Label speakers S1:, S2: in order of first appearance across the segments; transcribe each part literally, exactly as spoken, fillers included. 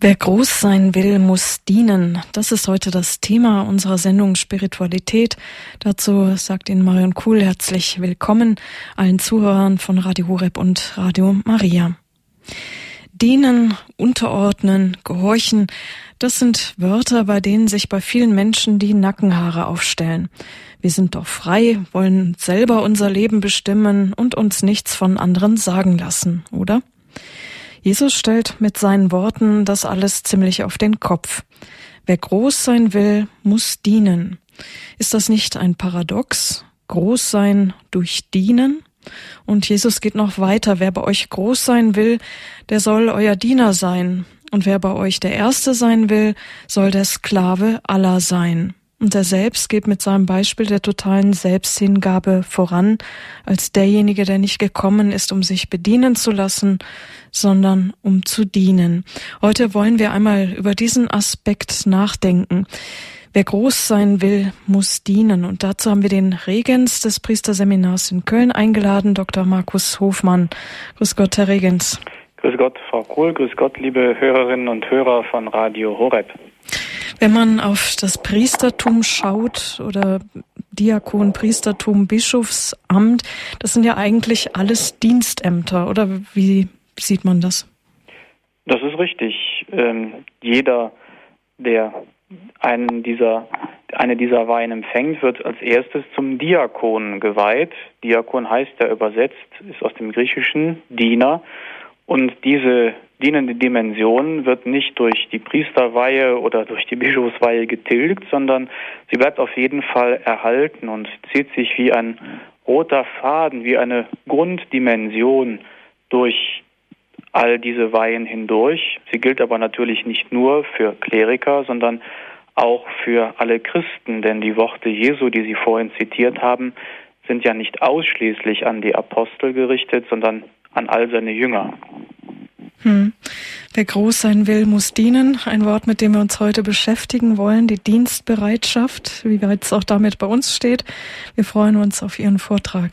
S1: Wer groß sein will, muss dienen. Das ist heute das Thema unserer Sendung Spiritualität. Dazu sagt Ihnen Marion Kuhl herzlich willkommen, allen Zuhörern von Radio Horeb und Radio Maria. Dienen, unterordnen, gehorchen, das sind Wörter, bei denen sich bei vielen Menschen die Nackenhaare aufstellen. Wir sind doch frei, wollen selber unser Leben bestimmen und uns nichts von anderen sagen lassen, oder? Jesus stellt mit seinen Worten das alles ziemlich auf den Kopf. Wer groß sein will, muss dienen. Ist das nicht ein Paradox? Groß sein durch Dienen? Und Jesus geht noch weiter. Wer bei euch groß sein will, der soll euer Diener sein. Und wer bei euch der Erste sein will, soll der Sklave aller sein. Und er selbst geht mit seinem Beispiel der totalen Selbsthingabe voran, als derjenige, der nicht gekommen ist, um sich bedienen zu lassen, sondern um zu dienen. Heute wollen wir einmal über diesen Aspekt nachdenken. Wer groß sein will, muss dienen. Und dazu haben wir den Regens des Priesterseminars in Köln eingeladen, Doktor Markus Hofmann. Grüß Gott, Herr Regens.
S2: Grüß Gott, Frau Kohl. Grüß Gott, liebe Hörerinnen und Hörer von Radio Horeb.
S1: Wenn man auf das Priestertum schaut oder Diakon, Priestertum, Bischofsamt, das sind ja eigentlich alles Dienstämter, oder wie sieht man das?
S2: Das ist richtig. Ähm, jeder, der einen dieser, eine dieser Weihen empfängt, wird als erstes zum Diakon geweiht. Diakon heißt ja übersetzt, ist aus dem Griechischen Diener. Und diese dienende Dimension wird nicht durch die Priesterweihe oder durch die Bischofsweihe getilgt, sondern sie bleibt auf jeden Fall erhalten und zieht sich wie ein roter Faden, wie eine Grunddimension durch all diese Weihen hindurch. Sie gilt aber natürlich nicht nur für Kleriker, sondern auch für alle Christen, denn die Worte Jesu, die Sie vorhin zitiert haben, sind ja nicht ausschließlich an die Apostel gerichtet, sondern an all seine Jünger.
S1: Hm. Wer groß sein will, muss dienen. Ein Wort, mit dem wir uns heute beschäftigen wollen, die Dienstbereitschaft, wie weit es auch damit bei uns steht. Wir freuen uns auf Ihren Vortrag.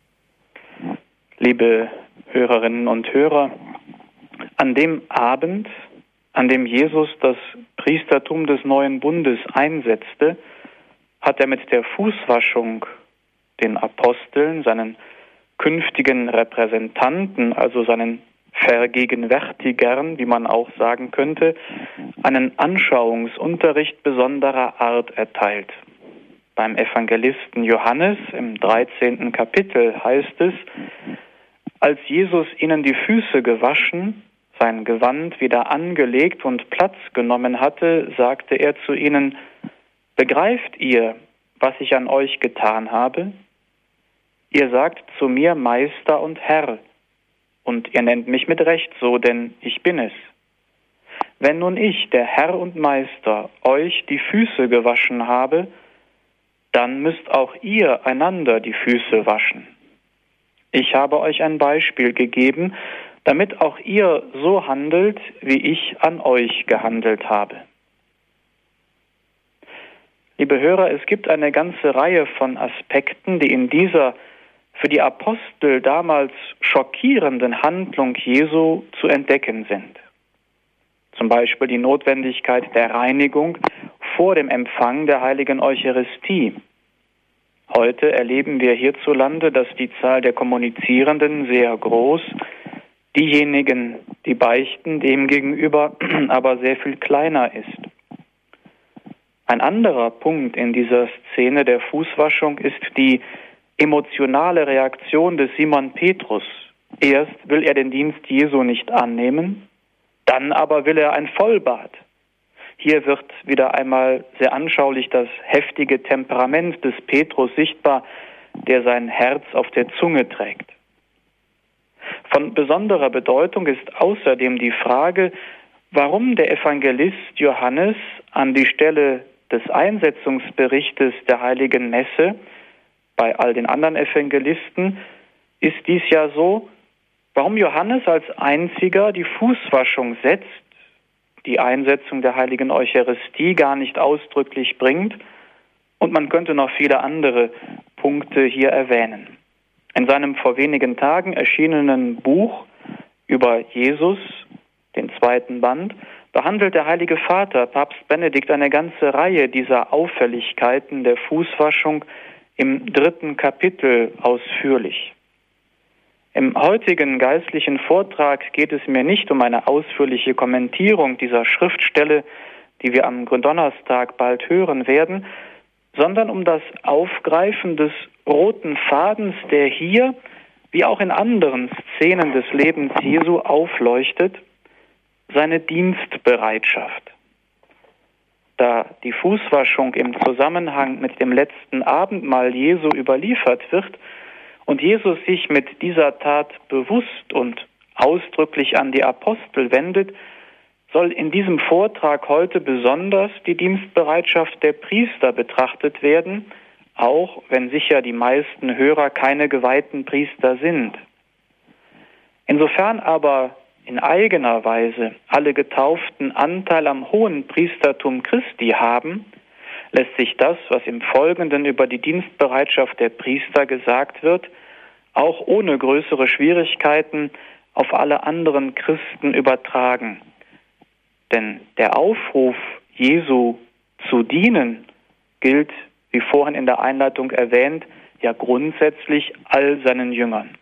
S2: Liebe Hörerinnen und Hörer, an dem Abend, an dem Jesus das Priestertum des neuen Bundes einsetzte, hat er mit der Fußwaschung den Aposteln, seinen künftigen Repräsentanten, also seinen Vergegenwärtigern, wie man auch sagen könnte, einen Anschauungsunterricht besonderer Art erteilt. Beim Evangelisten Johannes im dreizehnten Kapitel heißt es: Als Jesus ihnen die Füße gewaschen, sein Gewand wieder angelegt und Platz genommen hatte, sagte er zu ihnen: Begreift ihr, was ich an euch getan habe? Ihr sagt zu mir Meister und Herr, und ihr nennt mich mit Recht so, denn ich bin es. Wenn nun ich, der Herr und Meister, euch die Füße gewaschen habe, dann müsst auch ihr einander die Füße waschen. Ich habe euch ein Beispiel gegeben, damit auch ihr so handelt, wie ich an euch gehandelt habe. Liebe Hörer, es gibt eine ganze Reihe von Aspekten, die in dieser für die Apostel damals schockierenden Handlung Jesu zu entdecken sind. Zum Beispiel die Notwendigkeit der Reinigung vor dem Empfang der heiligen Eucharistie. Heute erleben wir hierzulande, dass die Zahl der Kommunizierenden sehr groß, diejenigen, die beichten, demgegenüber aber sehr viel kleiner ist. Ein anderer Punkt in dieser Szene der Fußwaschung ist die emotionale Reaktion des Simon Petrus. Erst will er den Dienst Jesu nicht annehmen, dann aber will er ein Vollbad. Hier wird wieder einmal sehr anschaulich das heftige Temperament des Petrus sichtbar, der sein Herz auf der Zunge trägt. Von besonderer Bedeutung ist außerdem die Frage, warum der Evangelist Johannes an die Stelle des Einsetzungsberichtes der Heiligen Messe, bei all den anderen Evangelisten ist dies ja so, warum Johannes als einziger die Fußwaschung setzt, die Einsetzung der heiligen Eucharistie gar nicht ausdrücklich bringt, und man könnte noch viele andere Punkte hier erwähnen. In seinem vor wenigen Tagen erschienenen Buch über Jesus, den zweiten Band, behandelt der Heilige Vater, Papst Benedikt, eine ganze Reihe dieser Auffälligkeiten der Fußwaschung im dritten Kapitel ausführlich. Im heutigen geistlichen Vortrag geht es mir nicht um eine ausführliche Kommentierung dieser Schriftstelle, die wir am Gründonnerstag bald hören werden, sondern um das Aufgreifen des roten Fadens, der hier, wie auch in anderen Szenen des Lebens Jesu, aufleuchtet, seine Dienstbereitschaft. Da die Fußwaschung im Zusammenhang mit dem letzten Abendmahl Jesu überliefert wird und Jesus sich mit dieser Tat bewusst und ausdrücklich an die Apostel wendet, soll in diesem Vortrag heute besonders die Dienstbereitschaft der Priester betrachtet werden, auch wenn sicher die meisten Hörer keine geweihten Priester sind. Insofern aber in eigener Weise alle Getauften Anteil am hohen Priestertum Christi haben, lässt sich das, was im Folgenden über die Dienstbereitschaft der Priester gesagt wird, auch ohne größere Schwierigkeiten auf alle anderen Christen übertragen. Denn der Aufruf Jesu zu dienen gilt, wie vorhin in der Einleitung erwähnt, ja grundsätzlich all seinen Jüngern.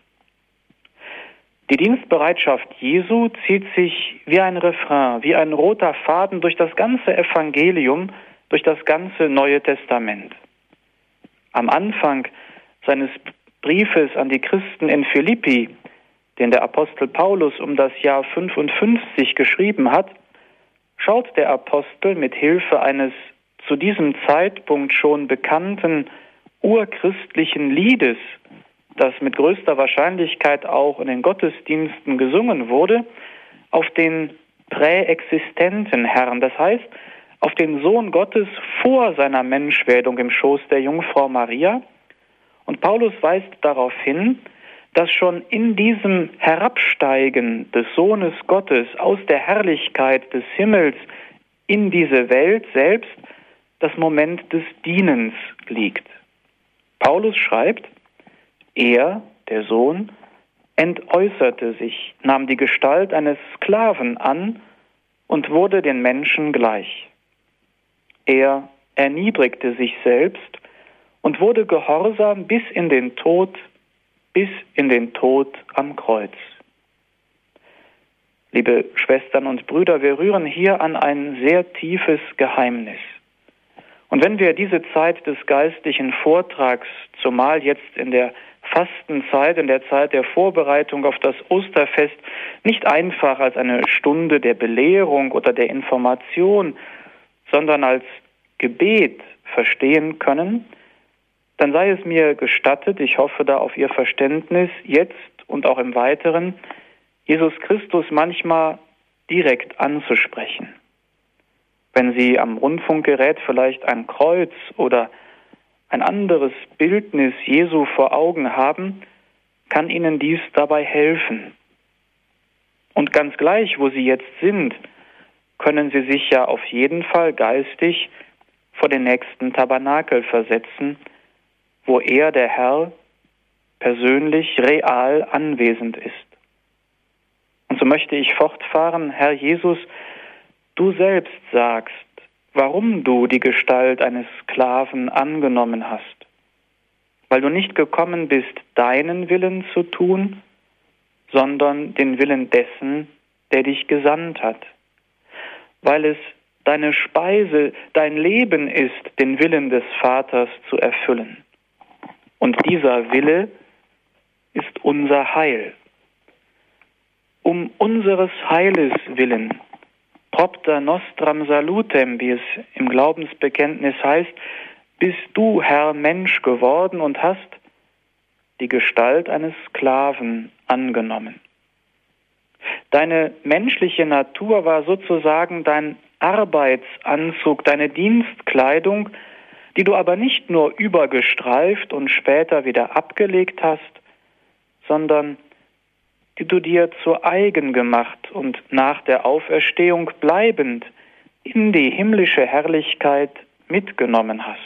S2: Die Dienstbereitschaft Jesu zieht sich wie ein Refrain, wie ein roter Faden durch das ganze Evangelium, durch das ganze Neue Testament. Am Anfang seines Briefes an die Christen in Philippi, den der Apostel Paulus um das Jahr fünfundfünfzig geschrieben hat, schaut der Apostel mit Hilfe eines zu diesem Zeitpunkt schon bekannten urchristlichen Liedes, das mit größter Wahrscheinlichkeit auch in den Gottesdiensten gesungen wurde, auf den präexistenten Herrn, das heißt auf den Sohn Gottes vor seiner Menschwerdung im Schoß der Jungfrau Maria. Und Paulus weist darauf hin, dass schon in diesem Herabsteigen des Sohnes Gottes aus der Herrlichkeit des Himmels in diese Welt selbst das Moment des Dienens liegt. Paulus schreibt, er, der Sohn, entäußerte sich, nahm die Gestalt eines Sklaven an und wurde den Menschen gleich. Er erniedrigte sich selbst und wurde gehorsam bis in den Tod, bis in den Tod am Kreuz. Liebe Schwestern und Brüder, wir rühren hier an ein sehr tiefes Geheimnis. Und wenn wir diese Zeit des geistlichen Vortrags, zumal jetzt in der Fastenzeit, in der Zeit der Vorbereitung auf das Osterfest, nicht einfach als eine Stunde der Belehrung oder der Information, sondern als Gebet verstehen können, dann sei es mir gestattet, ich hoffe da auf Ihr Verständnis, jetzt und auch im Weiteren, Jesus Christus manchmal direkt anzusprechen. Wenn Sie am Rundfunkgerät vielleicht ein Kreuz oder ein anderes Bildnis Jesu vor Augen haben, kann Ihnen dies dabei helfen. Und ganz gleich, wo Sie jetzt sind, können Sie sich ja auf jeden Fall geistig vor den nächsten Tabernakel versetzen, wo er, der Herr, persönlich, real anwesend ist. Und so möchte ich fortfahren, Herr Jesus, du selbst sagst, warum du die Gestalt eines Sklaven angenommen hast. Weil du nicht gekommen bist, deinen Willen zu tun, sondern den Willen dessen, der dich gesandt hat. Weil es deine Speise, dein Leben ist, den Willen des Vaters zu erfüllen. Und dieser Wille ist unser Heil. Um unseres Heiles willen, propter nostram salutem, wie es im Glaubensbekenntnis heißt, bist du, Herr, Mensch geworden und hast die Gestalt eines Sklaven angenommen. Deine menschliche Natur war sozusagen dein Arbeitsanzug, deine Dienstkleidung, die du aber nicht nur übergestreift und später wieder abgelegt hast, sondern die du dir zu eigen gemacht und nach der Auferstehung bleibend in die himmlische Herrlichkeit mitgenommen hast.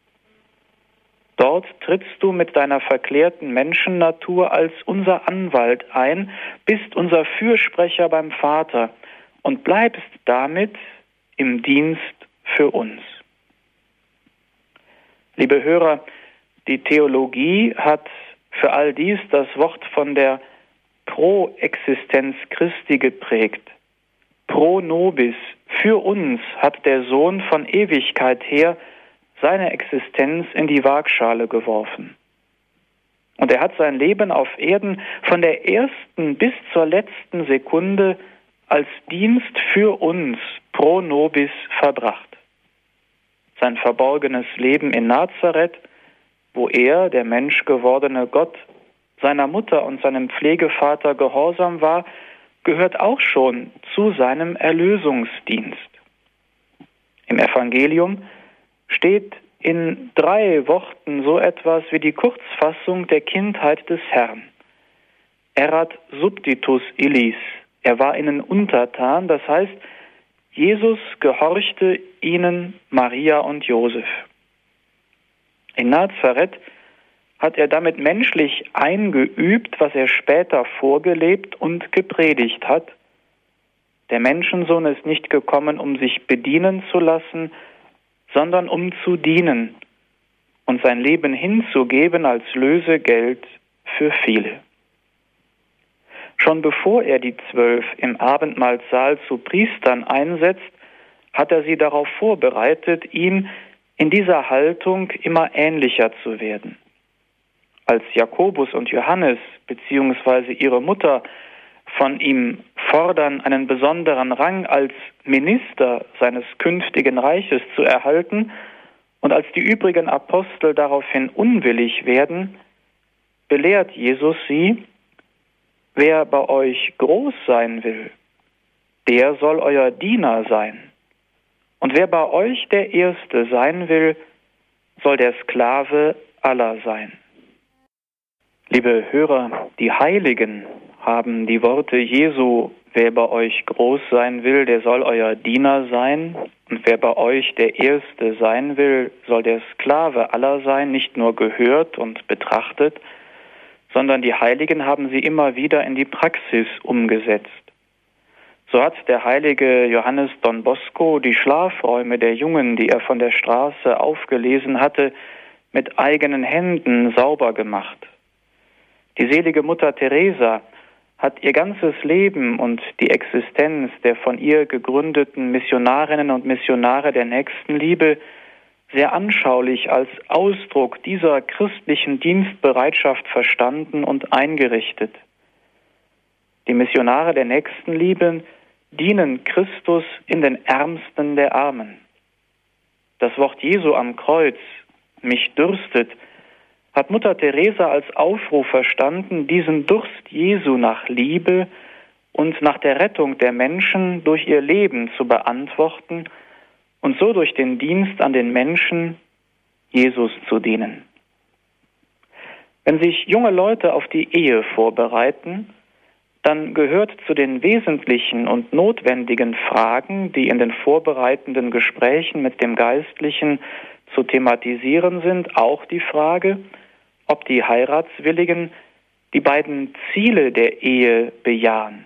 S2: Dort trittst du mit deiner verklärten Menschennatur als unser Anwalt ein, bist unser Fürsprecher beim Vater und bleibst damit im Dienst für uns. Liebe Hörer, die Theologie hat für all dies das Wort von der Proexistenz Christi geprägt. Pro nobis, für uns hat der Sohn von Ewigkeit her seine Existenz in die Waagschale geworfen. Und er hat sein Leben auf Erden von der ersten bis zur letzten Sekunde als Dienst für uns pro nobis verbracht. Sein verborgenes Leben in Nazareth, wo er, der menschgewordene Gott, seiner Mutter und seinem Pflegevater gehorsam war, gehört auch schon zu seinem Erlösungsdienst. Im Evangelium steht in drei Worten so etwas wie die Kurzfassung der Kindheit des Herrn. Erat subditus illis, er war ihnen untertan, das heißt, Jesus gehorchte ihnen, Maria und Josef. In Nazareth hat er damit menschlich eingeübt, was er später vorgelebt und gepredigt hat. Der Menschensohn ist nicht gekommen, um sich bedienen zu lassen, sondern um zu dienen und sein Leben hinzugeben als Lösegeld für viele. Schon bevor er die Zwölf im Abendmahlsaal zu Priestern einsetzt, hat er sie darauf vorbereitet, ihm in dieser Haltung immer ähnlicher zu werden. Als Jakobus und Johannes bzw. ihre Mutter von ihm fordern, einen besonderen Rang als Minister seines künftigen Reiches zu erhalten, und als die übrigen Apostel daraufhin unwillig werden, belehrt Jesus sie: Wer bei euch groß sein will, der soll euer Diener sein. Und wer bei euch der Erste sein will, soll der Sklave aller sein. Liebe Hörer, die Heiligen haben die Worte Jesu: Wer bei euch groß sein will, der soll euer Diener sein. Und wer bei euch der Erste sein will, soll der Sklave aller sein, nicht nur gehört und betrachtet, sondern die Heiligen haben sie immer wieder in die Praxis umgesetzt. So hat der heilige Johannes Don Bosco die Schlafräume der Jungen, die er von der Straße aufgelesen hatte, mit eigenen Händen sauber gemacht. Die selige Mutter Teresa hat ihr ganzes Leben und die Existenz der von ihr gegründeten Missionarinnen und Missionare der Nächstenliebe sehr anschaulich als Ausdruck dieser christlichen Dienstbereitschaft verstanden und eingerichtet. Die Missionare der Nächstenliebe dienen Christus in den Ärmsten der Armen. Das Wort Jesu am Kreuz, mich dürstet, hat Mutter Teresa als Aufruf verstanden, diesen Durst Jesu nach Liebe und nach der Rettung der Menschen durch ihr Leben zu beantworten und so durch den Dienst an den Menschen Jesus zu dienen. Wenn sich junge Leute auf die Ehe vorbereiten, dann gehört zu den wesentlichen und notwendigen Fragen, die in den vorbereitenden Gesprächen mit dem Geistlichen zu thematisieren sind, auch die Frage, ob die Heiratswilligen die beiden Ziele der Ehe bejahen.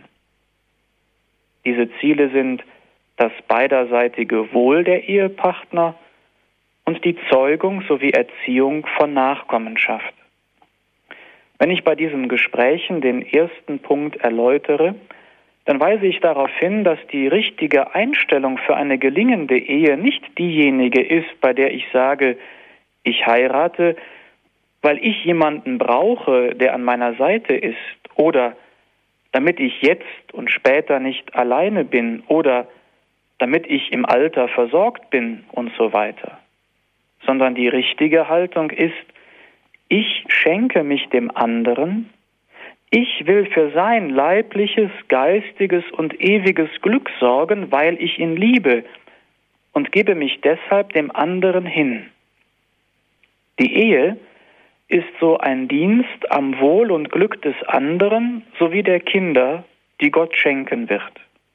S2: Diese Ziele sind das beiderseitige Wohl der Ehepartner und die Zeugung sowie Erziehung von Nachkommenschaft. Wenn ich bei diesen Gesprächen den ersten Punkt erläutere, dann weise ich darauf hin, dass die richtige Einstellung für eine gelingende Ehe nicht diejenige ist, bei der ich sage, ich heirate, weil ich jemanden brauche, der an meiner Seite ist, oder damit ich jetzt und später nicht alleine bin, oder damit ich im Alter versorgt bin und so weiter. Sondern die richtige Haltung ist, ich schenke mich dem anderen, ich will für sein leibliches, geistiges und ewiges Glück sorgen, weil ich ihn liebe und gebe mich deshalb dem anderen hin. Die Ehe ist so ein Dienst am Wohl und Glück des anderen sowie der Kinder, die Gott schenken wird.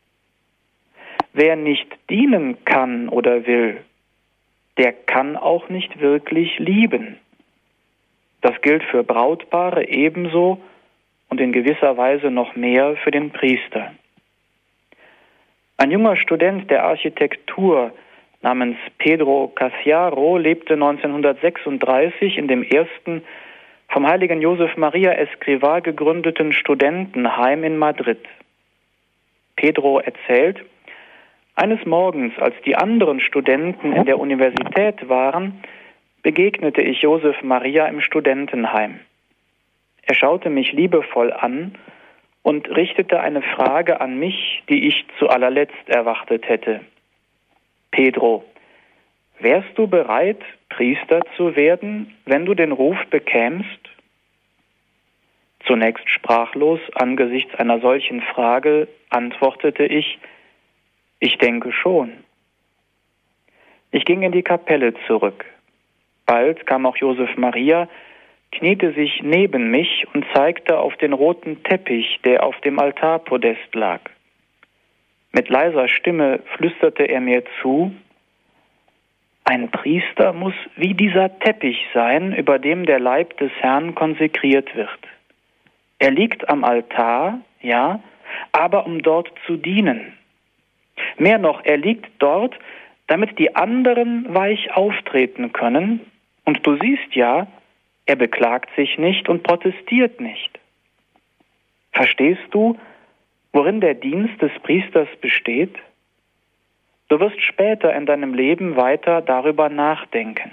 S2: Wer nicht dienen kann oder will, der kann auch nicht wirklich lieben. Das gilt für Brautpaare ebenso und in gewisser Weise noch mehr für den Priester. Ein junger Student der Architektur namens Pedro Caciaro lebte neunzehnhundertsechsunddreißig in dem ersten vom heiligen Josef Maria Escrivá gegründeten Studentenheim in Madrid. Pedro erzählt: Eines Morgens, als die anderen Studenten in der Universität waren, begegnete ich Josef Maria im Studentenheim. Er schaute mich liebevoll an und richtete eine Frage an mich, die ich zu allerletzt erwartet hätte. Pedro, wärst du bereit, Priester zu werden, wenn du den Ruf bekämst? Zunächst sprachlos angesichts einer solchen Frage antwortete ich: Ich denke schon. Ich ging in die Kapelle zurück. Bald kam auch Josef Maria, kniete sich neben mich und zeigte auf den roten Teppich, der auf dem Altarpodest lag. Mit leiser Stimme flüsterte er mir zu: Ein Priester muss wie dieser Teppich sein, über dem der Leib des Herrn konsekriert wird. Er liegt am Altar, ja, aber um dort zu dienen. Mehr noch, er liegt dort, damit die anderen weich auftreten können. Und du siehst ja, er beklagt sich nicht und protestiert nicht. Verstehst du, worin der Dienst des Priesters besteht? Du wirst später in deinem Leben weiter darüber nachdenken.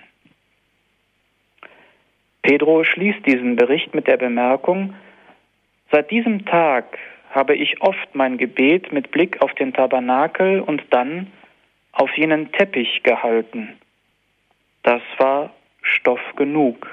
S2: Pedro schließt diesen Bericht mit der Bemerkung: Seit diesem Tag habe ich oft mein Gebet mit Blick auf den Tabernakel und dann auf jenen Teppich gehalten. Das war Stoff genug.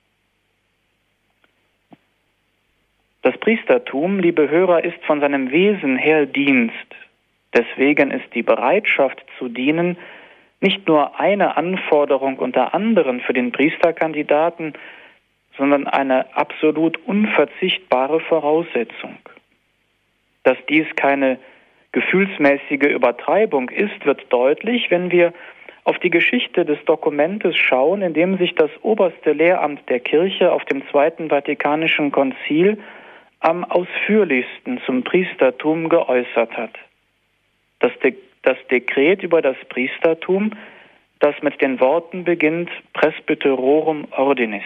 S2: Das Priestertum, liebe Hörer, ist von seinem Wesen her Dienst. Deswegen ist die Bereitschaft zu dienen nicht nur eine Anforderung unter anderen für den Priesterkandidaten, sondern eine absolut unverzichtbare Voraussetzung. Dass dies keine gefühlsmäßige Übertreibung ist, wird deutlich, wenn wir auf die Geschichte des Dokumentes schauen, in dem sich das oberste Lehramt der Kirche auf dem Zweiten Vatikanischen Konzil am ausführlichsten zum Priestertum geäußert hat. Das, De- das Dekret über das Priestertum, das mit den Worten beginnt: Presbyterorum Ordinis.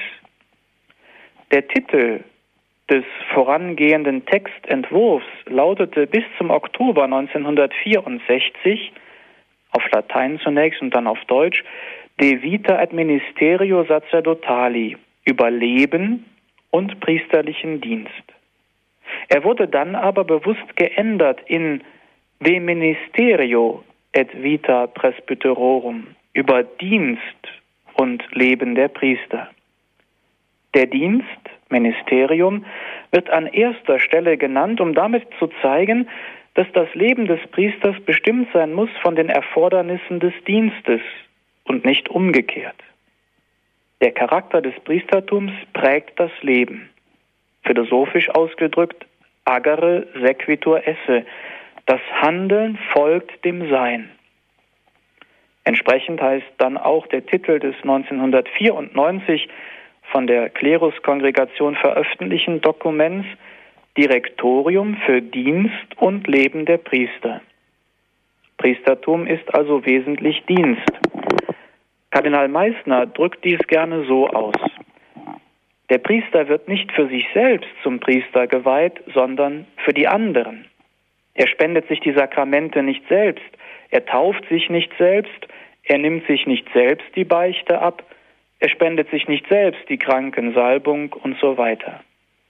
S2: Der Titel des vorangehenden Textentwurfs lautete bis zum Oktober neunzehnhundertvierundsechzig, auf Latein zunächst und dann auf Deutsch, De Vita ad Ministerio Sacerdotali, über Leben und priesterlichen Dienst. Er wurde dann aber bewusst geändert in De Ministerio et Vita Presbyterorum, über Dienst und Leben der Priester. Der Dienst, Ministerium, wird an erster Stelle genannt, um damit zu zeigen, dass das Leben des Priesters bestimmt sein muss von den Erfordernissen des Dienstes und nicht umgekehrt. Der Charakter des Priestertums prägt das Leben. Philosophisch ausgedrückt: agere sequitur esse. Das Handeln folgt dem Sein. Entsprechend heißt dann auch der Titel des neunzehnhundertvierundneunzig von der Kleruskongregation veröffentlichten Dokuments Direktorium für Dienst und Leben der Priester. Priestertum ist also wesentlich Dienst. Kardinal Meissner drückt dies gerne so aus: Der Priester wird nicht für sich selbst zum Priester geweiht, sondern für die anderen. Er spendet sich die Sakramente nicht selbst, er tauft sich nicht selbst, er nimmt sich nicht selbst die Beichte ab, er spendet sich nicht selbst die Krankensalbung und so weiter.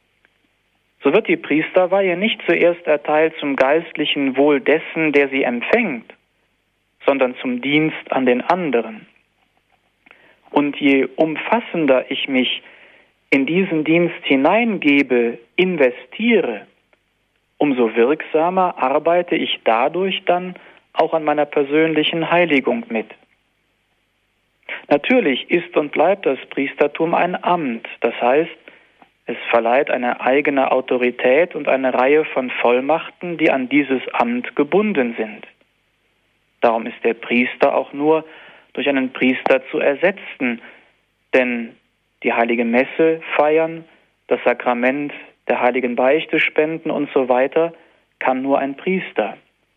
S2: So wird die Priesterweihe nicht zuerst erteilt zum geistlichen Wohl dessen, der sie empfängt, sondern zum Dienst an den anderen. Und je umfassender ich mich in diesen Dienst hineingebe, investiere, umso wirksamer arbeite ich dadurch dann auch an meiner persönlichen Heiligung mit. Natürlich ist und bleibt das Priestertum ein Amt, das heißt, es verleiht eine eigene Autorität und eine Reihe von Vollmachten, die an dieses Amt gebunden sind. Darum ist der Priester auch nur durch einen Priester zu ersetzen, denn die heilige Messe feiern, das Sakrament der heiligen Beichte spenden und so weiter kann nur ein Priester.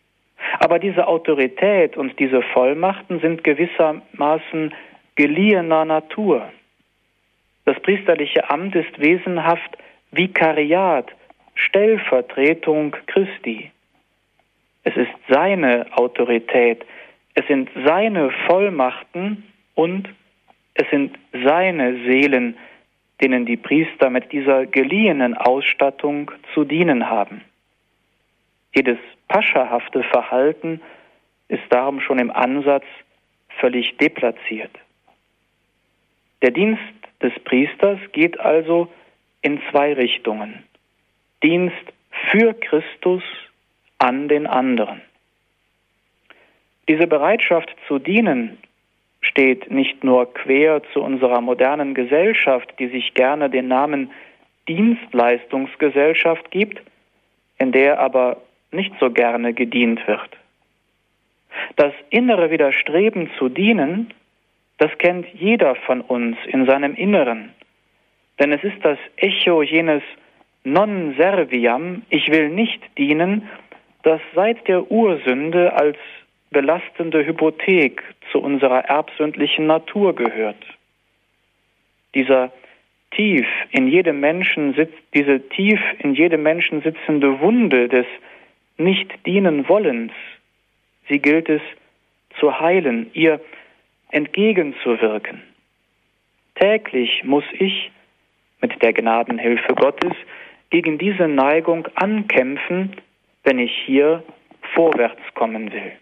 S2: Aber diese Autorität und diese Vollmachten sind gewissermaßen geliehener Natur. Das priesterliche Amt ist wesenhaft Vikariat, Stellvertretung Christi. Es ist seine Autorität, es sind seine Vollmachten und es sind seine Seelen, denen die Priester mit dieser geliehenen Ausstattung zu dienen haben. Jedes paschahafte Verhalten ist darum schon im Ansatz völlig deplatziert. Der Dienst des Priesters geht also in zwei Richtungen. Dienst für Christus an den anderen. Diese Bereitschaft zu dienen steht nicht nur quer zu unserer modernen Gesellschaft, die sich gerne den Namen Dienstleistungsgesellschaft gibt, in der aber nicht so gerne gedient wird. Das innere Widerstreben zu dienen, das kennt jeder von uns in seinem Inneren, denn es ist das Echo jenes Non serviam, ich will nicht dienen, das seit der Ursünde als belastende Hypothek zu unserer erbsündlichen Natur gehört. Dieser tief in jedem Menschen sitzt, diese tief in jedem Menschen sitzende Wunde des Nicht-Dienen-Wollens, sie gilt es zu heilen, ihr entgegenzuwirken. Täglich muss ich mit der Gnadenhilfe Gottes gegen diese Neigung ankämpfen, wenn ich hier vorwärts kommen will.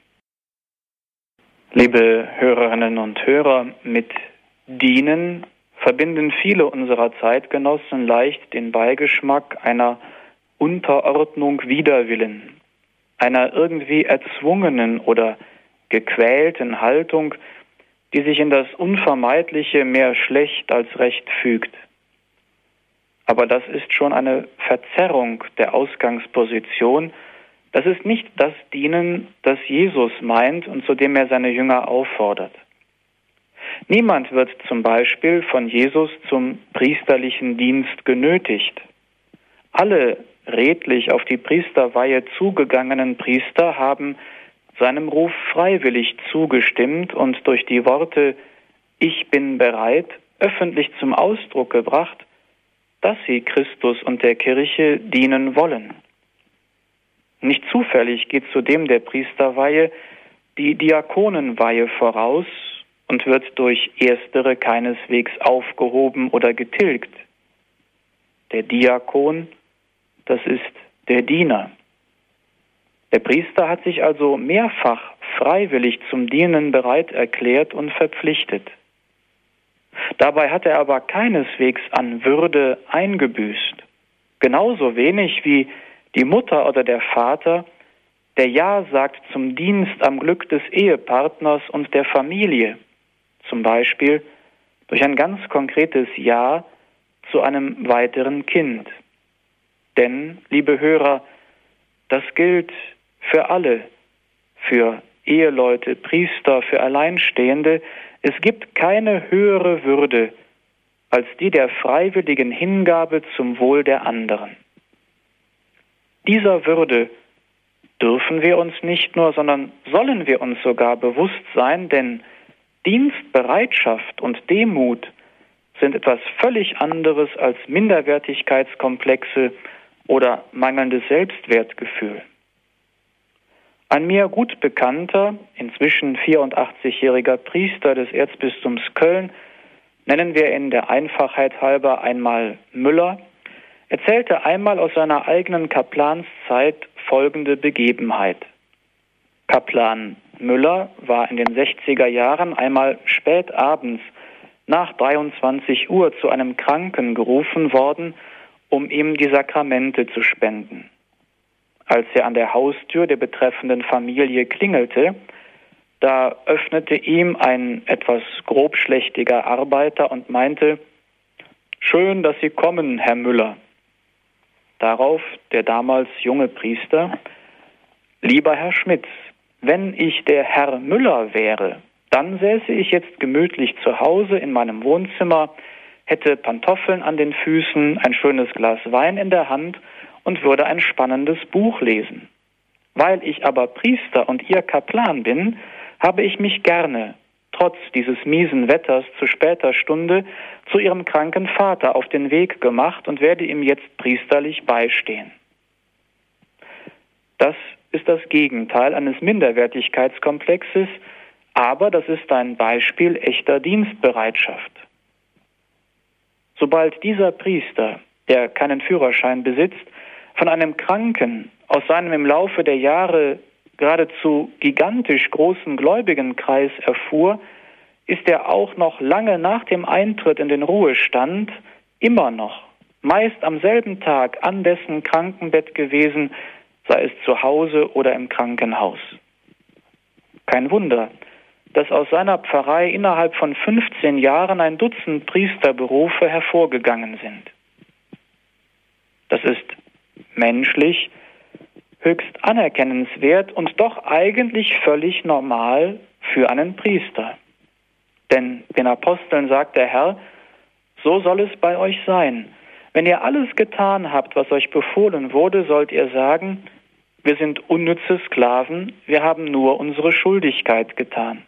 S2: Liebe Hörerinnen und Hörer, mit Dienen verbinden viele unserer Zeitgenossen leicht den Beigeschmack einer Unterordnung wider Willen, einer irgendwie erzwungenen oder gequälten Haltung, die sich in das Unvermeidliche mehr schlecht als recht fügt. Aber das ist schon eine Verzerrung der Ausgangsposition. Das ist nicht das Dienen, das Jesus meint und zu dem er seine Jünger auffordert. Niemand wird zum Beispiel von Jesus zum priesterlichen Dienst genötigt. Alle redlich auf die Priesterweihe zugegangenen Priester haben seinem Ruf freiwillig zugestimmt und durch die Worte »Ich bin bereit« öffentlich zum Ausdruck gebracht, dass sie Christus und der Kirche dienen wollen. Nicht zufällig geht zudem der Priesterweihe die Diakonenweihe voraus und wird durch erstere keineswegs aufgehoben oder getilgt. Der Diakon, das ist der Diener. Der Priester hat sich also mehrfach freiwillig zum Dienen bereit erklärt und verpflichtet. Dabei hat er aber keineswegs an Würde eingebüßt. Genauso wenig wie die Mutter oder der Vater, der Ja sagt zum Dienst am Glück des Ehepartners und der Familie, zum Beispiel durch ein ganz konkretes Ja zu einem weiteren Kind. Denn, liebe Hörer, das gilt für alle, für Eheleute, Priester, für Alleinstehende. Es gibt keine höhere Würde als die der freiwilligen Hingabe zum Wohl der anderen. Dieser Würde dürfen wir uns nicht nur, sondern sollen wir uns sogar bewusst sein, denn Dienstbereitschaft und Demut sind etwas völlig anderes als Minderwertigkeitskomplexe oder mangelndes Selbstwertgefühl. Ein mir gut bekannter, inzwischen vierundachtzigjähriger Priester des Erzbistums Köln, nennen wir ihn der Einfachheit halber einmal Müller, erzählte einmal aus seiner eigenen Kaplanszeit folgende Begebenheit. Kaplan Müller war in den sechziger Jahren einmal spät abends nach dreiundzwanzig Uhr zu einem Kranken gerufen worden, um ihm die Sakramente zu spenden. Als er an der Haustür der betreffenden Familie klingelte, da öffnete ihm ein etwas grobschlächtiger Arbeiter und meinte: »Schön, dass Sie kommen, Herr Müller.« Darauf der damals junge Priester: »Lieber Herr Schmitz, wenn ich der Herr Müller wäre, dann säße ich jetzt gemütlich zu Hause in meinem Wohnzimmer, hätte Pantoffeln an den Füßen, ein schönes Glas Wein in der Hand und würde ein spannendes Buch lesen. Weil ich aber Priester und ihr Kaplan bin, habe ich mich gerne, trotz dieses miesen Wetters zu später Stunde, zu ihrem kranken Vater auf den Weg gemacht und werde ihm jetzt priesterlich beistehen. Das ist das Gegenteil eines Minderwertigkeitskomplexes, aber das ist ein Beispiel echter Dienstbereitschaft. Sobald dieser Priester, der keinen Führerschein besitzt, von einem Kranken aus seinem im Laufe der Jahre geradezu gigantisch großen Gläubigenkreis erfuhr, ist er auch noch lange nach dem Eintritt in den Ruhestand immer noch, meist am selben Tag, an dessen Krankenbett gewesen, sei es zu Hause oder im Krankenhaus. Kein Wunder, dass aus seiner Pfarrei innerhalb von fünfzehn Jahren ein Dutzend Priesterberufe hervorgegangen sind. Das ist menschlich höchst anerkennenswert und doch eigentlich völlig normal für einen Priester. Denn den Aposteln sagt der Herr, so soll es bei euch sein. Wenn ihr alles getan habt, was euch befohlen wurde, sollt ihr sagen, wir sind unnütze Sklaven, wir haben nur unsere Schuldigkeit getan.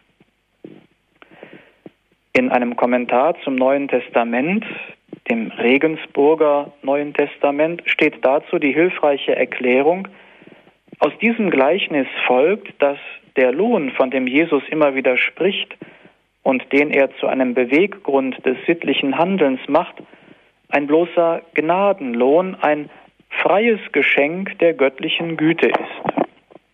S2: In einem Kommentar zum Neuen Testament, dem Regensburger Neuen Testament, steht dazu die hilfreiche Erklärung, aus diesem Gleichnis folgt, dass der Lohn, von dem Jesus immer wieder spricht und den er zu einem Beweggrund des sittlichen Handelns macht, ein bloßer Gnadenlohn, ein freies Geschenk der göttlichen Güte ist.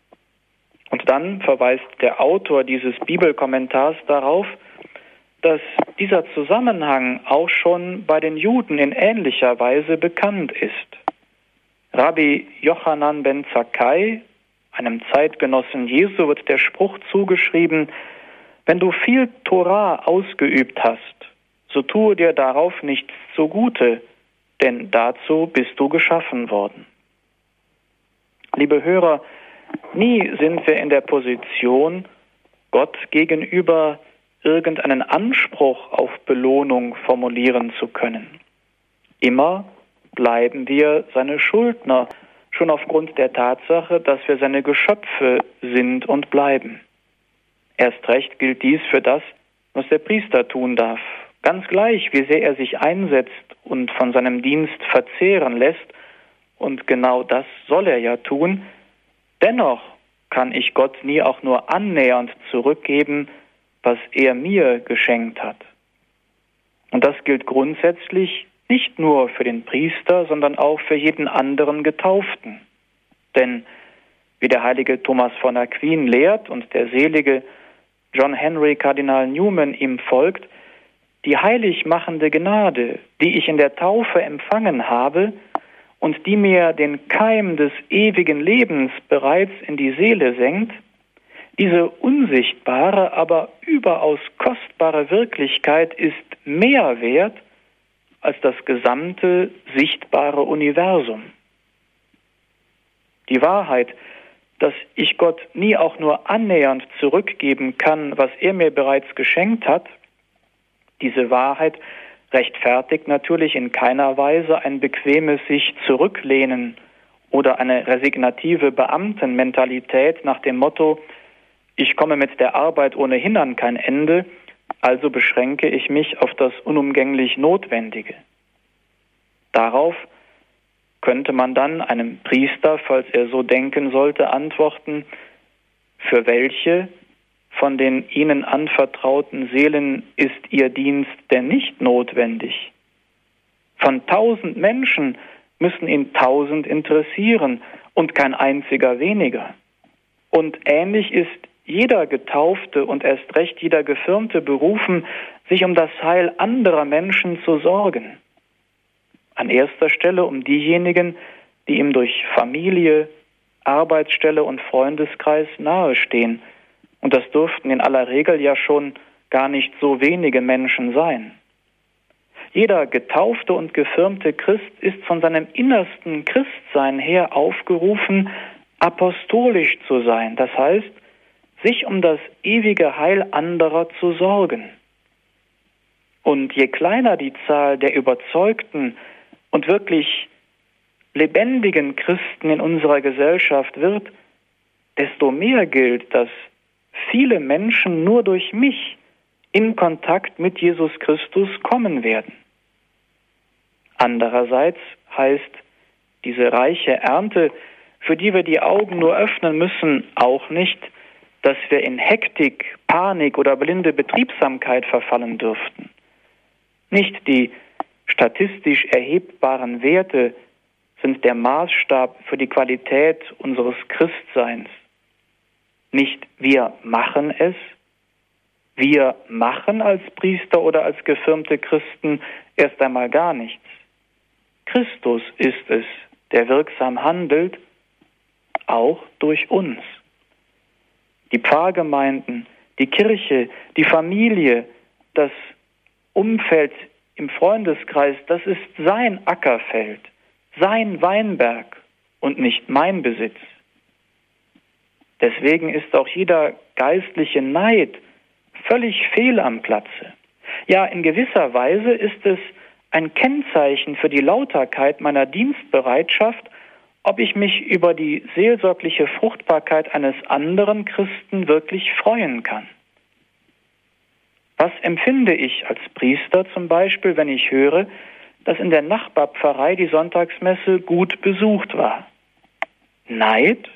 S2: Und dann verweist der Autor dieses Bibelkommentars darauf, dass dieser Zusammenhang auch schon bei den Juden in ähnlicher Weise bekannt ist. Rabbi Jochanan ben Zakkai, einem Zeitgenossen Jesu, wird der Spruch zugeschrieben, wenn du viel Torah ausgeübt hast, so tue dir darauf nichts zugute, denn dazu bist du geschaffen worden. Liebe Hörer, nie sind wir in der Position, Gott gegenüber irgendeinen Anspruch auf Belohnung formulieren zu können. Immer bleiben wir seine Schuldner, schon aufgrund der Tatsache, dass wir seine Geschöpfe sind und bleiben. Erst recht gilt dies für das, was der Priester tun darf. Ganz gleich, wie sehr er sich einsetzt und von seinem Dienst verzehren lässt, und genau das soll er ja tun, dennoch kann ich Gott nie auch nur annähernd zurückgeben, was er mir geschenkt hat. Und das gilt grundsätzlich nicht nur für den Priester, sondern auch für jeden anderen Getauften. Denn wie der heilige Thomas von Aquin lehrt und der selige John Henry Kardinal Newman ihm folgt, die heilig machende Gnade, die ich in der Taufe empfangen habe und die mir den Keim des ewigen Lebens bereits in die Seele senkt, diese unsichtbare, aber überaus kostbare Wirklichkeit ist mehr wert als das gesamte sichtbare Universum. Die Wahrheit, dass ich Gott nie auch nur annähernd zurückgeben kann, was er mir bereits geschenkt hat, diese Wahrheit rechtfertigt natürlich in keiner Weise ein bequemes sich zurücklehnen oder eine resignative Beamtenmentalität nach dem Motto, ich komme mit der Arbeit ohnehin an kein Ende, also beschränke ich mich auf das unumgänglich Notwendige. Darauf könnte man dann einem Priester, falls er so denken sollte, antworten, für welche von den ihnen anvertrauten Seelen ist ihr Dienst denn nicht notwendig? Von tausend Menschen müssen ihn tausend interessieren und kein einziger weniger. Und ähnlich ist jeder Getaufte und erst recht jeder Gefirmte berufen, sich um das Heil anderer Menschen zu sorgen. An erster Stelle um diejenigen, die ihm durch Familie, Arbeitsstelle und Freundeskreis nahestehen. Und das dürften in aller Regel ja schon gar nicht so wenige Menschen sein. Jeder getaufte und gefirmte Christ ist von seinem innersten Christsein her aufgerufen, apostolisch zu sein. Das heißt, sich um das ewige Heil anderer zu sorgen. Und je kleiner die Zahl der überzeugten und wirklich lebendigen Christen in unserer Gesellschaft wird, desto mehr gilt, dass viele Menschen nur durch mich in Kontakt mit Jesus Christus kommen werden. Andererseits heißt diese reiche Ernte, für die wir die Augen nur öffnen müssen, auch nicht, dass wir in Hektik, Panik oder blinde Betriebsamkeit verfallen dürften. Nicht die statistisch erhebbaren Werte sind der Maßstab für die Qualität unseres Christseins. Nicht wir machen es, wir machen als Priester oder als gefirmte Christen erst einmal gar nichts. Christus ist es, der wirksam handelt, auch durch uns. Die Pfarrgemeinden, die Kirche, die Familie, das Umfeld im Freundeskreis, das ist sein Ackerfeld, sein Weinberg und nicht mein Besitz. Deswegen ist auch jeder geistliche Neid völlig fehl am Platze. Ja, in gewisser Weise ist es ein Kennzeichen für die Lauterkeit meiner Dienstbereitschaft, ob ich mich über die seelsorgliche Fruchtbarkeit eines anderen Christen wirklich freuen kann. Was empfinde ich als Priester zum Beispiel, wenn ich höre, dass in der Nachbarpfarrei die Sonntagsmesse gut besucht war? Neid?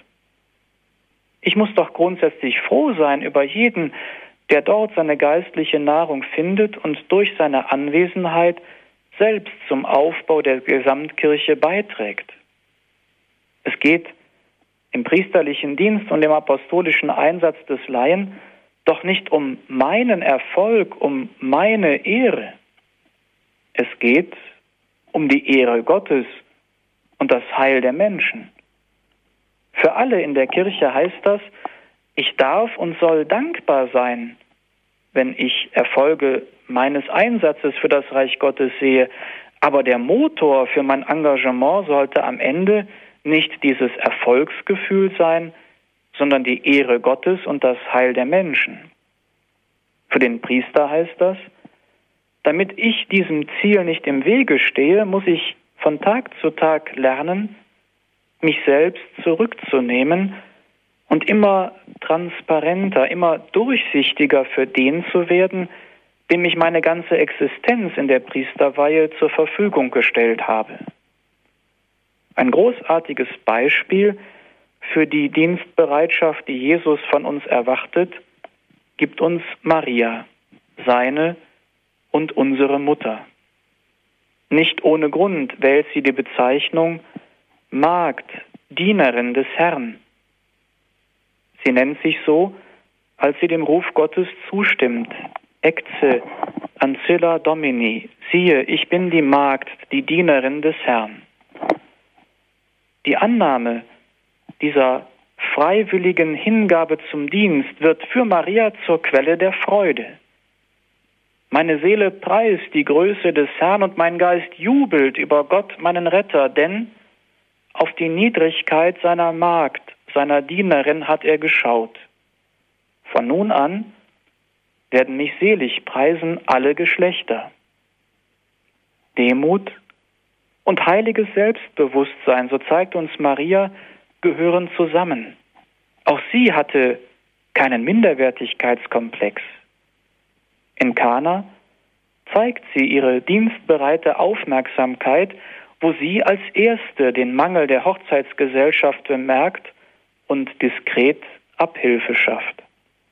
S2: Ich muss doch grundsätzlich froh sein über jeden, der dort seine geistliche Nahrung findet und durch seine Anwesenheit selbst zum Aufbau der Gesamtkirche beiträgt. Es geht im priesterlichen Dienst und im apostolischen Einsatz des Laien doch nicht um meinen Erfolg, um meine Ehre. Es geht um die Ehre Gottes und das Heil der Menschen. Für alle in der Kirche heißt das, ich darf und soll dankbar sein, wenn ich Erfolge meines Einsatzes für das Reich Gottes sehe. Aber der Motor für mein Engagement sollte am Ende nicht dieses Erfolgsgefühl sein, sondern die Ehre Gottes und das Heil der Menschen. Für den Priester heißt das, damit ich diesem Ziel nicht im Wege stehe, muss ich von Tag zu Tag lernen, mich selbst zurückzunehmen und immer transparenter, immer durchsichtiger für den zu werden, dem ich meine ganze Existenz in der Priesterweihe zur Verfügung gestellt habe. Ein großartiges Beispiel für die Dienstbereitschaft, die Jesus von uns erwartet, gibt uns Maria, seine und unsere Mutter. Nicht ohne Grund wählt sie die Bezeichnung Magd, Dienerin des Herrn. Sie nennt sich so, als sie dem Ruf Gottes zustimmt. Ecce, ancilla Domini, siehe, ich bin die Magd, die Dienerin des Herrn. Die Annahme dieser freiwilligen Hingabe zum Dienst wird für Maria zur Quelle der Freude. Meine Seele preist die Größe des Herrn und mein Geist jubelt über Gott, meinen Retter, denn auf die Niedrigkeit seiner Magd, seiner Dienerin hat er geschaut. Von nun an werden mich selig preisen alle Geschlechter. Demut und heiliges Selbstbewusstsein, so zeigt uns Maria, gehören zusammen. Auch sie hatte keinen Minderwertigkeitskomplex. In Kana zeigt sie ihre dienstbereite Aufmerksamkeit, wo sie als Erste den Mangel der Hochzeitsgesellschaft bemerkt und diskret Abhilfe schafft.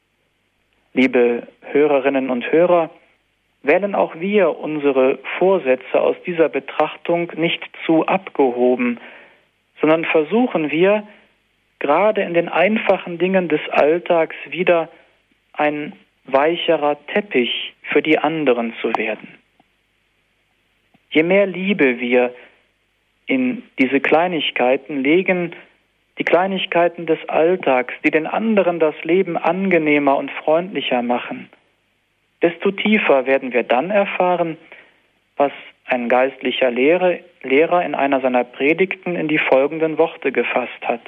S2: Liebe Hörerinnen und Hörer, wählen auch wir unsere Vorsätze aus dieser Betrachtung nicht zu abgehoben, sondern versuchen wir, gerade in den einfachen Dingen des Alltags wieder ein weicherer Teppich für die anderen zu werden. Je mehr Liebe wir in diese Kleinigkeiten legen, die Kleinigkeiten des Alltags, die den anderen das Leben angenehmer und freundlicher machen, desto tiefer werden wir dann erfahren, was ein geistlicher Lehrer, Lehrer in einer seiner Predigten in die folgenden Worte gefasst hat.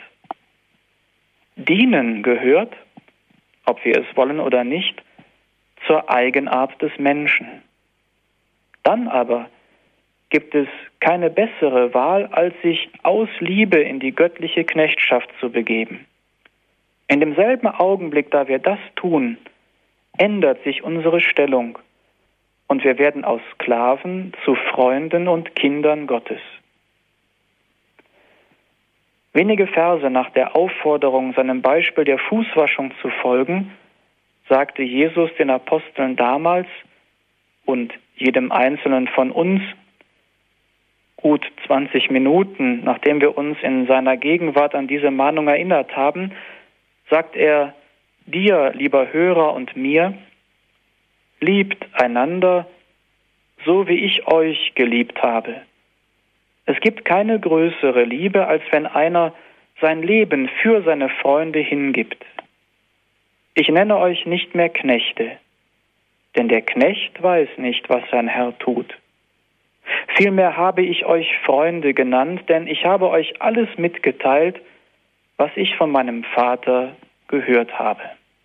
S2: Dienen gehört, ob wir es wollen oder nicht, zur Eigenart des Menschen. Dann aber gibt es keine bessere Wahl, als sich aus Liebe in die göttliche Knechtschaft zu begeben. In demselben Augenblick, da wir das tun, ändert sich unsere Stellung und wir werden aus Sklaven zu Freunden und Kindern Gottes. Wenige Verse nach der Aufforderung, seinem Beispiel der Fußwaschung zu folgen, sagte Jesus den Aposteln damals und jedem Einzelnen von uns, gut zwanzig Minuten, nachdem wir uns in seiner Gegenwart an diese Mahnung erinnert haben, sagt er dir, lieber Hörer, und mir, liebt einander, so wie ich euch geliebt habe. Es gibt keine größere Liebe, als wenn einer sein Leben für seine Freunde hingibt. Ich nenne euch nicht mehr Knechte, denn der Knecht weiß nicht, was sein Herr tut. Vielmehr habe ich euch Freunde genannt, denn ich habe euch alles mitgeteilt, was ich von meinem Vater gehört habe.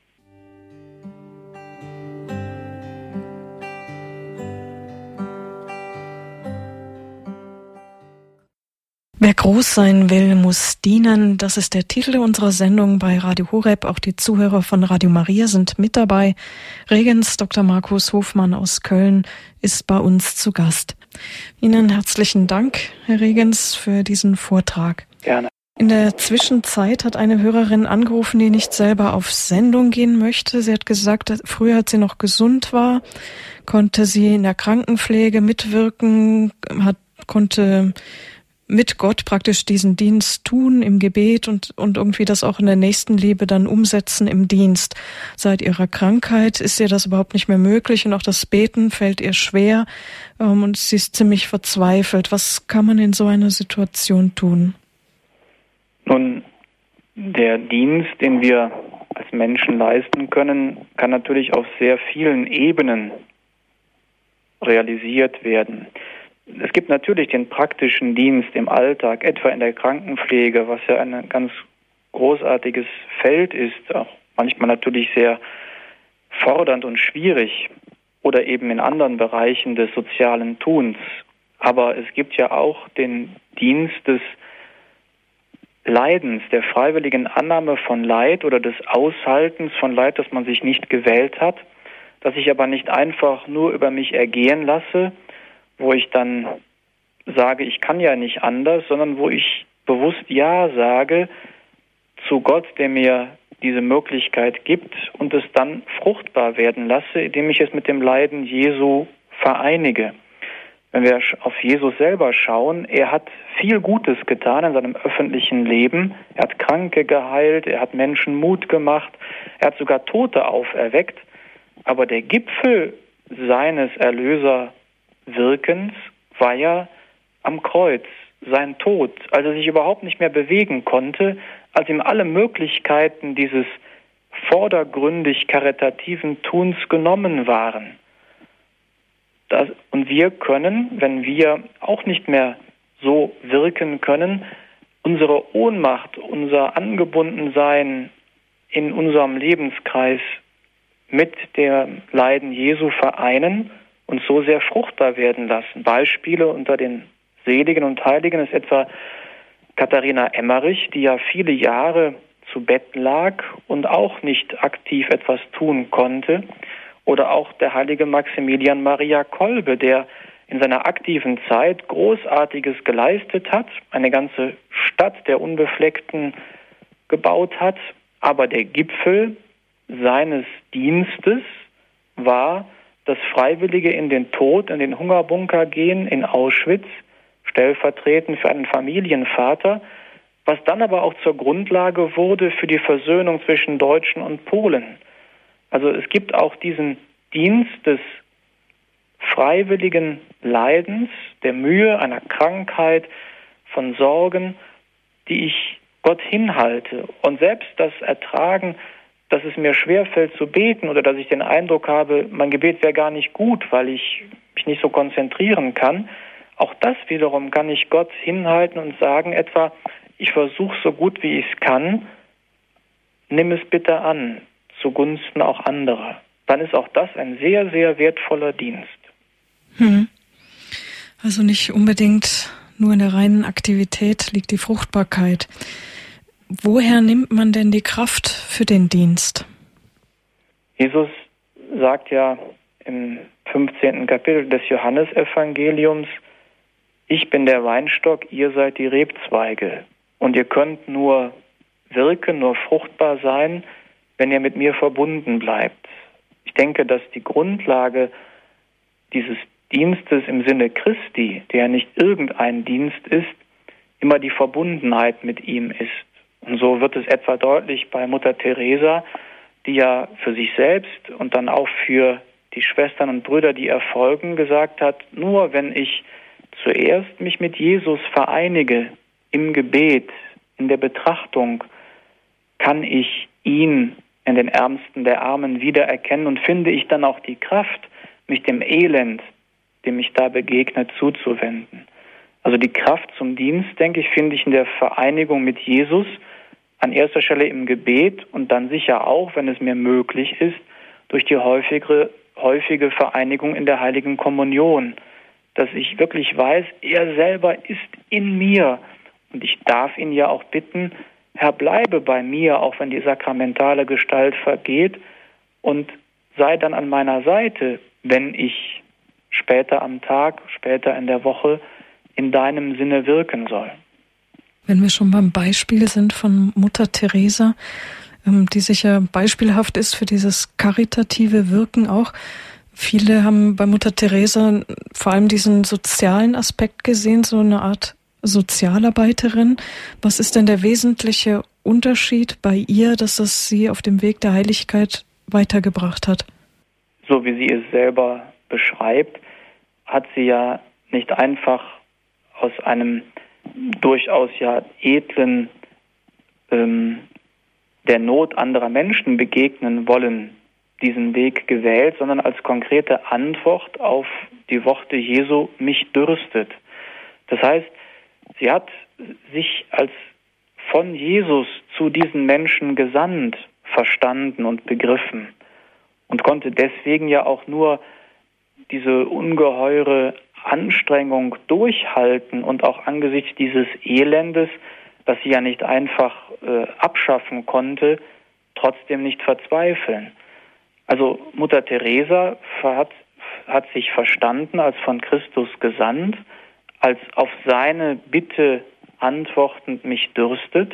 S1: Wer groß sein will, muss dienen. Das ist der Titel unserer Sendung bei Radio Horeb. Auch die Zuhörer von Radio Maria sind mit dabei. Regens Doktor Markus Hofmann aus Köln ist bei uns zu Gast. Ihnen herzlichen Dank, Herr Regens, für diesen Vortrag.
S2: Gerne.
S1: In der Zwischenzeit hat eine Hörerin angerufen, die nicht selber auf Sendung gehen möchte. Sie hat gesagt, früher, als sie noch gesund war, konnte sie in der Krankenpflege mitwirken, hat, konnte mit Gott praktisch diesen Dienst tun im Gebet und, und irgendwie das auch in der Nächstenliebe dann umsetzen im Dienst. Seit ihrer Krankheit ist ihr das überhaupt nicht mehr möglich und auch das Beten fällt ihr schwer ähm, und sie ist ziemlich verzweifelt. Was kann man in so einer Situation tun?
S2: Nun, der Dienst, den wir als Menschen leisten können, kann natürlich auf sehr vielen Ebenen realisiert werden. Es gibt natürlich den praktischen Dienst im Alltag, etwa in der Krankenpflege, was ja ein ganz großartiges Feld ist, auch manchmal natürlich sehr fordernd und schwierig, oder eben in anderen Bereichen des sozialen Tuns. Aber es gibt ja auch den Dienst des Leidens, der freiwilligen Annahme von Leid oder des Aushaltens von Leid, das man sich nicht gewählt hat, das ich aber nicht einfach nur über mich ergehen lasse, wo ich dann sage, ich kann ja nicht anders, sondern wo ich bewusst Ja sage zu Gott, der mir diese Möglichkeit gibt und es dann fruchtbar werden lasse, indem ich es mit dem Leiden Jesu vereinige. Wenn wir auf Jesus selber schauen, er hat viel Gutes getan in seinem öffentlichen Leben. Er hat Kranke geheilt, er hat Menschen Mut gemacht, er hat sogar Tote auferweckt. Aber der Gipfel seines Erlöser Wirkens war ja am Kreuz, sein Tod, als er sich überhaupt nicht mehr bewegen konnte, als ihm alle Möglichkeiten dieses vordergründig karitativen Tuns genommen waren. Das, und wir können, wenn wir auch nicht mehr so wirken können, unsere Ohnmacht, unser Angebundensein in unserem Lebenskreis mit dem Leiden Jesu vereinen und so sehr fruchtbar werden lassen. Beispiele unter den Seligen und Heiligen ist etwa Katharina Emmerich, die ja viele Jahre zu Bett lag und auch nicht aktiv etwas tun konnte. Oder auch der heilige Maximilian Maria Kolbe, der in seiner aktiven Zeit Großartiges geleistet hat, eine ganze Stadt der Unbefleckten gebaut hat. Aber der Gipfel seines Dienstes war das Freiwillige in den Tod, in den Hungerbunker gehen, in Auschwitz, stellvertretend für einen Familienvater, was dann aber auch zur Grundlage wurde für die Versöhnung zwischen Deutschen und Polen. Also es gibt auch diesen Dienst des freiwilligen Leidens, der Mühe, einer Krankheit, von Sorgen, die ich Gott hinhalte. Und selbst das Ertragen, dass es mir schwerfällt zu beten oder dass ich den Eindruck habe, mein Gebet wäre gar nicht gut, weil ich mich nicht so konzentrieren kann, auch das wiederum kann ich Gott hinhalten und sagen etwa, ich versuche so gut wie ich es kann, nimm es bitte an, zugunsten auch anderer. Dann ist auch das ein sehr, sehr wertvoller Dienst.
S1: Hm. Also nicht unbedingt nur in der reinen Aktivität liegt die Fruchtbarkeit. Woher nimmt man denn die Kraft für den Dienst?
S2: Jesus sagt ja im fünfzehnten Kapitel des Johannesevangeliums: Ich bin der Weinstock, ihr seid die Rebzweige. Und ihr könnt nur wirken, nur fruchtbar sein, wenn ihr mit mir verbunden bleibt. Ich denke, dass die Grundlage dieses Dienstes im Sinne Christi, der nicht irgendein Dienst ist, immer die Verbundenheit mit ihm ist. Und so wird es etwa deutlich bei Mutter Teresa, die ja für sich selbst und dann auch für die Schwestern und Brüder, die ihr folgen, gesagt hat: Nur wenn ich zuerst mich mit Jesus vereinige im Gebet, in der Betrachtung, kann ich ihn in den Ärmsten der Armen wiedererkennen und finde ich dann auch die Kraft, mich dem Elend, dem ich da begegne, zuzuwenden. Also die Kraft zum Dienst, denke ich, finde ich in der Vereinigung mit Jesus, an erster Stelle im Gebet und dann sicher auch, wenn es mir möglich ist, durch die häufige, häufige Vereinigung in der Heiligen Kommunion, dass ich wirklich weiß, er selber ist in mir und ich darf ihn ja auch bitten: Herr, bleibe bei mir, auch wenn die sakramentale Gestalt vergeht, und sei dann an meiner Seite, wenn ich später am Tag, später in der Woche in deinem Sinne wirken soll.
S1: Wenn wir schon beim Beispiel sind von Mutter Teresa, die sicher beispielhaft ist für dieses karitative Wirken auch. Viele haben bei Mutter Teresa vor allem diesen sozialen Aspekt gesehen, so eine Art Sozialarbeiterin. Was ist denn der wesentliche Unterschied bei ihr, dass es sie auf dem Weg der Heiligkeit weitergebracht hat?
S2: So wie sie es selber beschreibt, hat sie ja nicht einfach aus einem durchaus ja edlen, ähm, der Not anderer Menschen begegnen wollen, diesen Weg gewählt, sondern als konkrete Antwort auf die Worte Jesu: Mich dürstet. Das heißt, sie hat sich als von Jesus zu diesen Menschen gesandt, verstanden und begriffen und konnte deswegen ja auch nur diese ungeheure Anstrengung durchhalten und auch angesichts dieses Elendes, das sie ja nicht einfach äh, abschaffen konnte, trotzdem nicht verzweifeln. Also Mutter Teresa hat, hat sich verstanden als von Christus gesandt, als auf seine Bitte antwortend: Mich dürstet,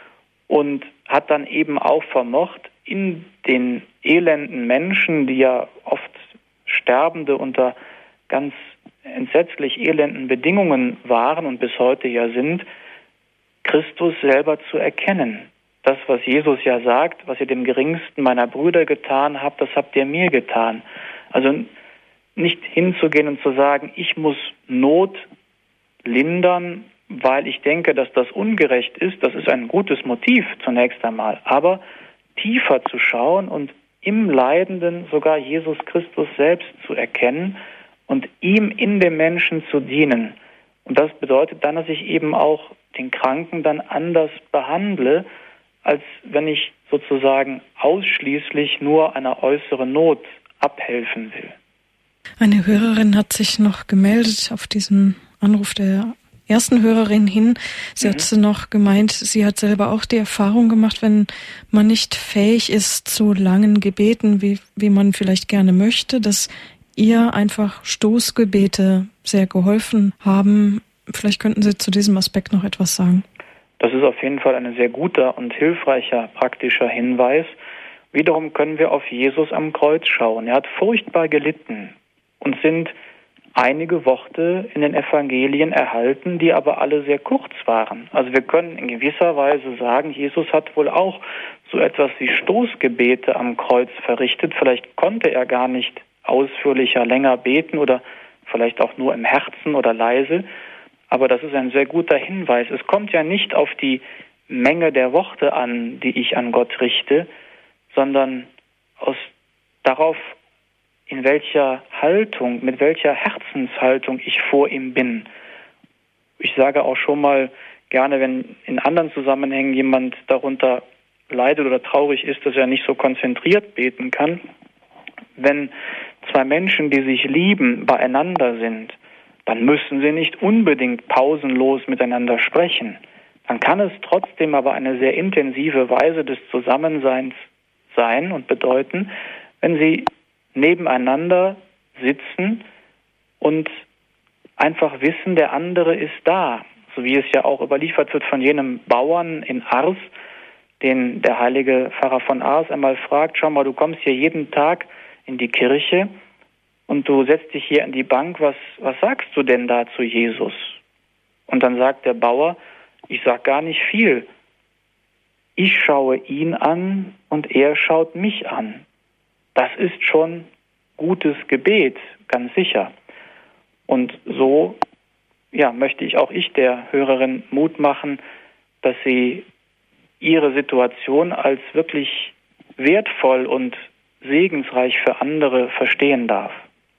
S2: und hat dann eben auch vermocht, in den elenden Menschen, die ja oft Sterbende unter ganz entsetzlich elenden Bedingungen waren und bis heute ja sind, Christus selber zu erkennen. Das, was Jesus ja sagt: Was ihr dem geringsten meiner Brüder getan habt, das habt ihr mir getan. Also nicht hinzugehen und zu sagen, ich muss Not lindern, weil ich denke, dass das ungerecht ist. Das ist ein gutes Motiv zunächst einmal. Aber tiefer zu schauen und im Leidenden sogar Jesus Christus selbst zu erkennen und ihm in dem Menschen zu dienen. Und das bedeutet dann, dass ich eben auch den Kranken dann anders behandle, als wenn ich sozusagen ausschließlich nur einer äußeren Not abhelfen will.
S1: Eine Hörerin hat sich noch gemeldet auf diesen Anruf der ersten Hörerin hin. Sie mhm. hat noch gemeint, sie hat selber auch die Erfahrung gemacht, wenn man nicht fähig ist zu langen Gebeten, wie, wie man vielleicht gerne möchte, dass ihr einfach Stoßgebete sehr geholfen haben. Vielleicht könnten Sie zu diesem Aspekt noch etwas sagen.
S2: Das ist auf jeden Fall ein sehr guter und hilfreicher praktischer Hinweis. Wiederum können wir auf Jesus am Kreuz schauen. Er hat furchtbar gelitten und sind einige Worte in den Evangelien erhalten, die aber alle sehr kurz waren. Also wir können in gewisser Weise sagen, Jesus hat wohl auch so etwas wie Stoßgebete am Kreuz verrichtet. Vielleicht konnte er gar nicht ausführlicher länger beten oder vielleicht auch nur im Herzen oder leise. Aber das ist ein sehr guter Hinweis. Es kommt ja nicht auf die Menge der Worte an, die ich an Gott richte, sondern aus darauf, in welcher Haltung, mit welcher Herzenshaltung ich vor ihm bin. Ich sage auch schon mal gerne, wenn in anderen Zusammenhängen jemand darunter leidet oder traurig ist, dass er nicht so konzentriert beten kann. Wenn zwei Menschen, die sich lieben, beieinander sind, dann müssen sie nicht unbedingt pausenlos miteinander sprechen. dann kann es trotzdem aber eine sehr intensive Weise des Zusammenseins sein und bedeuten, wenn Sie nebeneinander sitzen und einfach wissen, der andere ist da. So wie es ja auch überliefert wird von jenem Bauern in Ars, den der heilige Pfarrer von Ars einmal fragt, schau mal, du kommst hier jeden Tag in die Kirche und du setzt dich hier an die Bank, was, was sagst du denn da zu Jesus? Und dann sagt der Bauer, ich sag gar nicht viel. Ich schaue ihn an und er schaut mich an. Das ist schon gutes Gebet, ganz sicher. Und so ja, möchte ich auch ich der Hörerin Mut machen, dass sie ihre Situation als wirklich wertvoll und segensreich für andere verstehen darf.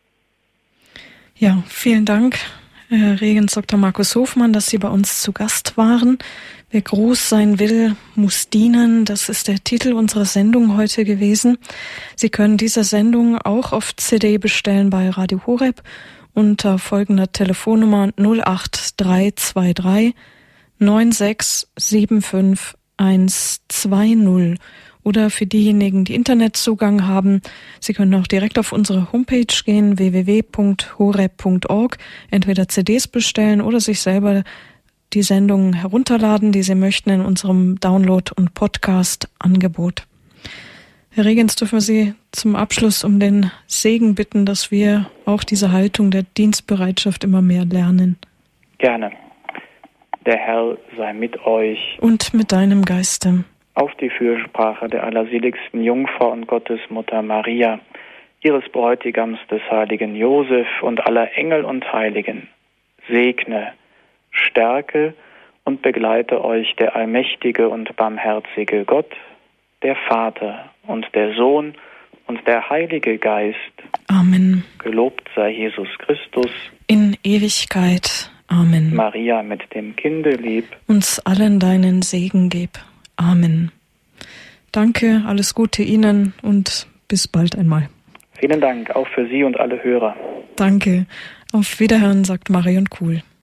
S1: Ja, vielen Dank, Herr Regens Doktor Markus Hofmann, dass Sie bei uns zu Gast waren. Wer groß sein will, muss dienen. Das ist der Titel unserer Sendung heute gewesen. Sie können diese Sendung auch auf C D bestellen bei Radio Horeb unter folgender Telefonnummer null acht drei zwei drei neun sechs sieben fünf eins zwei null. Oder für diejenigen, die Internetzugang haben, Sie können auch direkt auf unsere Homepage gehen, w w w punkt horeb punkt org, entweder C Ds bestellen oder sich selber die Sendungen herunterladen, die Sie möchten, in unserem Download- und Podcast-Angebot. Herr Regens, dürfen wir Sie zum Abschluss um den Segen bitten, dass wir auch diese Haltung der Dienstbereitschaft immer mehr lernen.
S2: Gerne. Der Herr sei mit euch.
S1: Und mit deinem Geiste.
S2: Auf die Fürsprache der allerseligsten Jungfrau und Gottesmutter Maria, ihres Bräutigams des heiligen Josef und aller Engel und Heiligen, segne, stärke und begleite euch der allmächtige und barmherzige Gott, der Vater und der Sohn und der Heilige Geist.
S1: Amen.
S2: Gelobt sei Jesus Christus.
S1: In Ewigkeit. Amen.
S2: Maria mit dem Kinde lieb.
S1: Uns allen deinen Segen gib. Amen. Danke, alles Gute Ihnen und bis bald einmal.
S2: Vielen Dank, auch für Sie und alle Hörer.
S1: Danke. Auf Wiederhören, sagt Marion Kuhl.